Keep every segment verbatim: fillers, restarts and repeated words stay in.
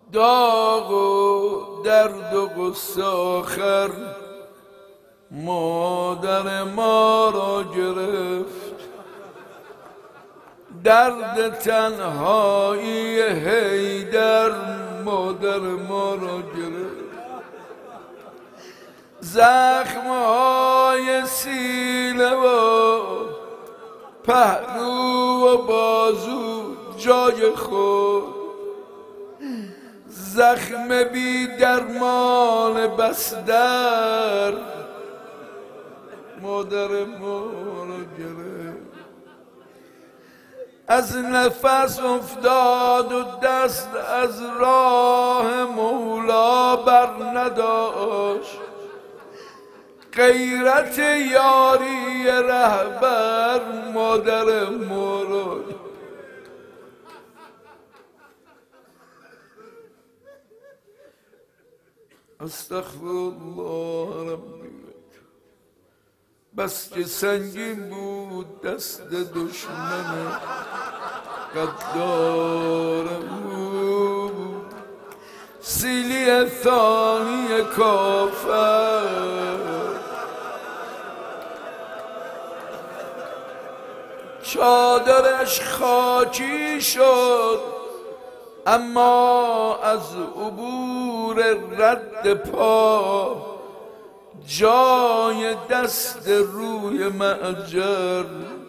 داغ و درد و غصه آخر مادر ما را گرفت. درد تنهایی حیدر مادر ما را گرفت. زخمهای سینه و پهلو و بازو جای خود، زخم بی درمان بستر مادر ما را گرفت. از نفس افتاد و دست از راه مولا بر نداشت. غیرت یاری رهبر مادر ما را. استغفر الله ربی، بس که سنگین بود دست دشمن قدارم، سیلی ثانی کافر چادرش خاکی شد، اما از عبور رد پا جای دست روی معجر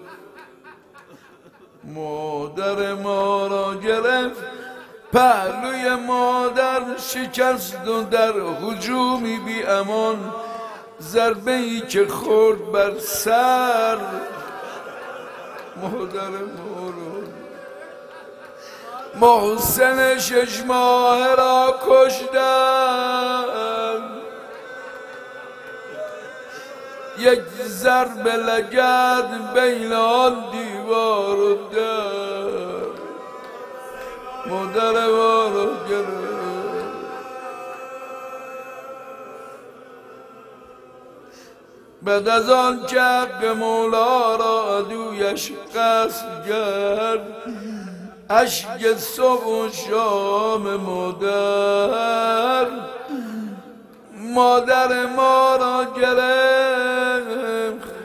مادر ما را گرفت. پهلوی مادر شکست و در هجومی بی امان ضربه ای که خورد بر سر مادر ما را. محسن شش ماه را کشتن، یک ضرب لگد بین آن دیوار و در مادر ما را گرفت. بعد از آن که حق مولا را عدویش قصد کرد، اشک صبح و شام مادر مادر ما را گرفت.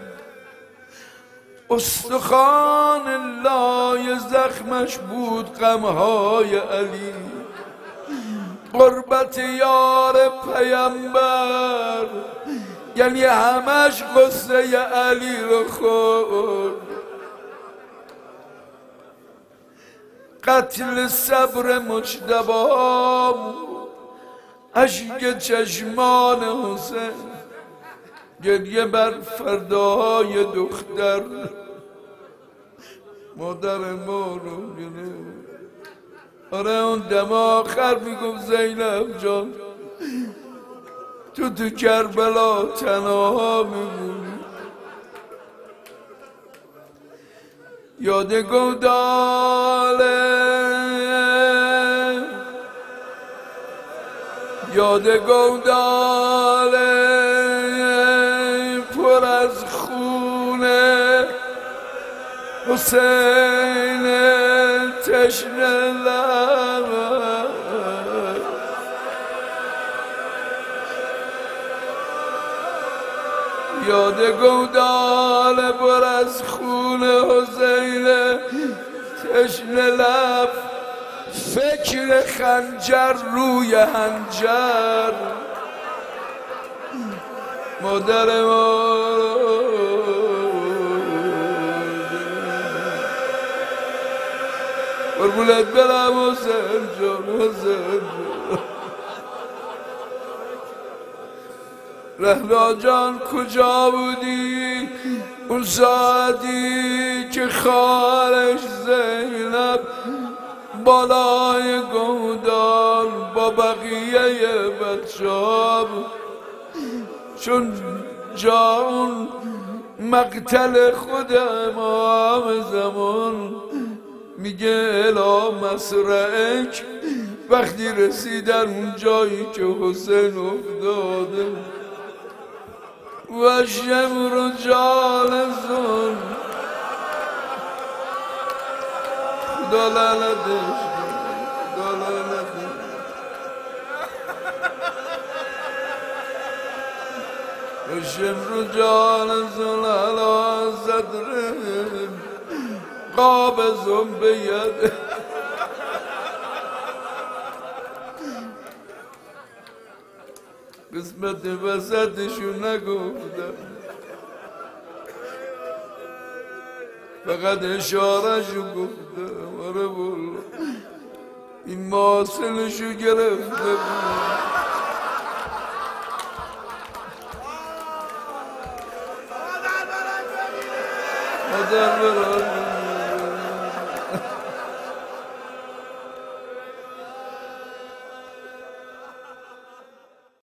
استخوان لای زخمش بود غمهای علی، قربت یار پیامبر یعنی همش قصه علی رو خورد. قتل صبر مجتبی، اشک چشمان حسین، گریه بر فردای دختر مادر ما رو گرفت. آره اون دم آخر میگفت زینب جان تو تو کربلا تنها میمونی. یاد گوداله یاد گوداله پر از خونه، حسین تشنه لب، یاد گوداله پر از خونه، حسین تشنه لب، فکر خنجر روی هنجر مادر ما. قربونت برم حسین جان، حسین جان. رهنا جان کجا بودی اون ساعتی که خالش زینب بالای گودال با بقیه بچه‌ها، چون جان مقتل خود امام زمان میگه الا مسرعک، وقتی رسیدن اون جایی که حسین افتاده و شمر جالسون، خدا لعنتش، خدا لعنتش. شمر جان زلال صدرم قابض بيده قسمت وسطشو نگفتم فقط اشارهشو گفتم آره بول این ماسلشو گرفته بود مادر برای